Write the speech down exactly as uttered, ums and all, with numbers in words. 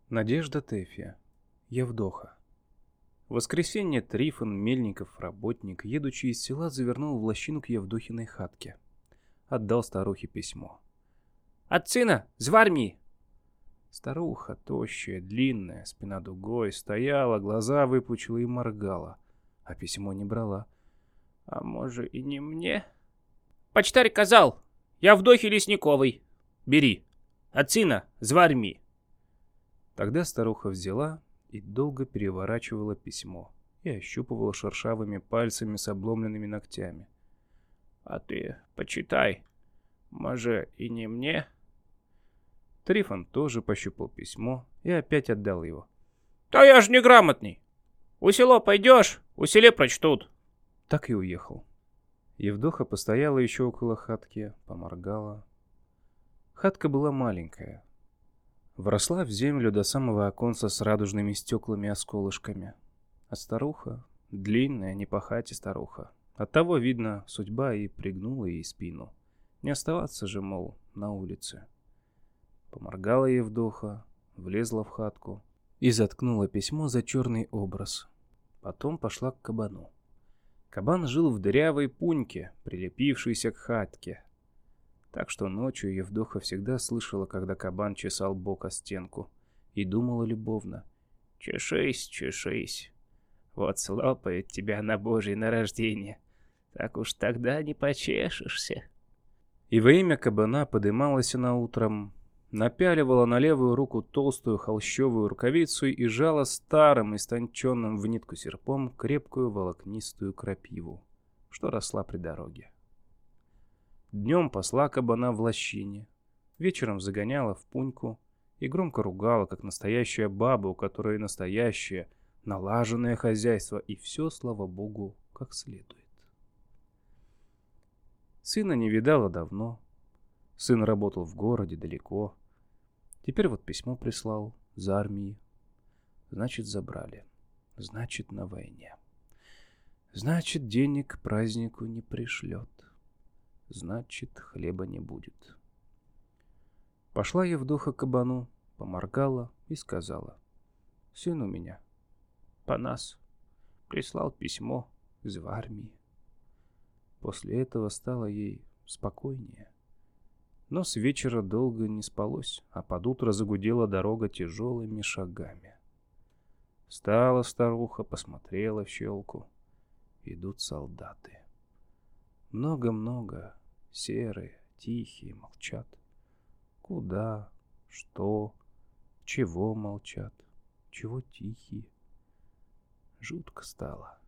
Надежда Тэффи. Евдоха. В воскресенье Трифон Мельников, работник, едучи из села, завернул в лощину к Евдохиной хатке. Отдал старухе письмо. «От сына, з армии!» Старуха, тощая, длинная, спина дугой, стояла, глаза выпучила и моргала, а письмо не брала. «А может и не мне?» «Почтарь казал, Евдохи Лесниковой. Бери. От сына, з армии!» Тогда старуха взяла и долго переворачивала письмо и ощупывала шершавыми пальцами с обломленными ногтями. «А ты почитай, может и не мне?» Трифон тоже пощупал письмо и опять отдал его. «Да я ж неграмотный. У село пойдешь, у селе прочтут». Так и уехал. Евдоха постояла еще около хатки, поморгала. Хатка была маленькая. Вросла в землю до самого оконца с радужными стеклами-осколышками. А старуха, длинная, не по хате старуха. Оттого, видно, судьба и пригнула ей спину. Не оставаться же, мол, на улице. Поморгала Евдоха, влезла в хатку и заткнула письмо за черный образ. Потом пошла к кабану. Кабан жил в дырявой пуньке, прилепившейся к хатке. Так что ночью Евдоха всегда слышала, когда кабан чесал бок о стенку, и думала любовно: «Чешись, чешись, вот слопает тебя на Божье нарождение, так уж тогда не почешешься». И во имя кабана подымалась она утром, напяливала на левую руку толстую холщовую рукавицу и жала старым, истонченным в нитку серпом крепкую волокнистую крапиву, что росла при дороге. Днем пасла кабана в лощине, вечером загоняла в пуньку и громко ругала, как настоящая баба, у которой настоящее, налаженное хозяйство, и все, слава богу, как следует. Сына не видала давно. Сын работал в городе далеко. Теперь вот письмо прислал из армии. Значит, забрали. Значит, на войне. Значит, денег к празднику не пришлет. Значит, хлеба не будет. Пошла Евдоха к кабану, поморгала и сказала: «Сын у меня, по нас, прислал письмо из армии». После этого стало ей спокойнее. Но с вечера долго не спалось, а под утро загудела дорога тяжелыми шагами. Встала старуха, посмотрела в щелку. Идут солдаты. Много-много, серые, тихие, молчат. Куда, что, чего молчат, чего тихие. Жутко стало.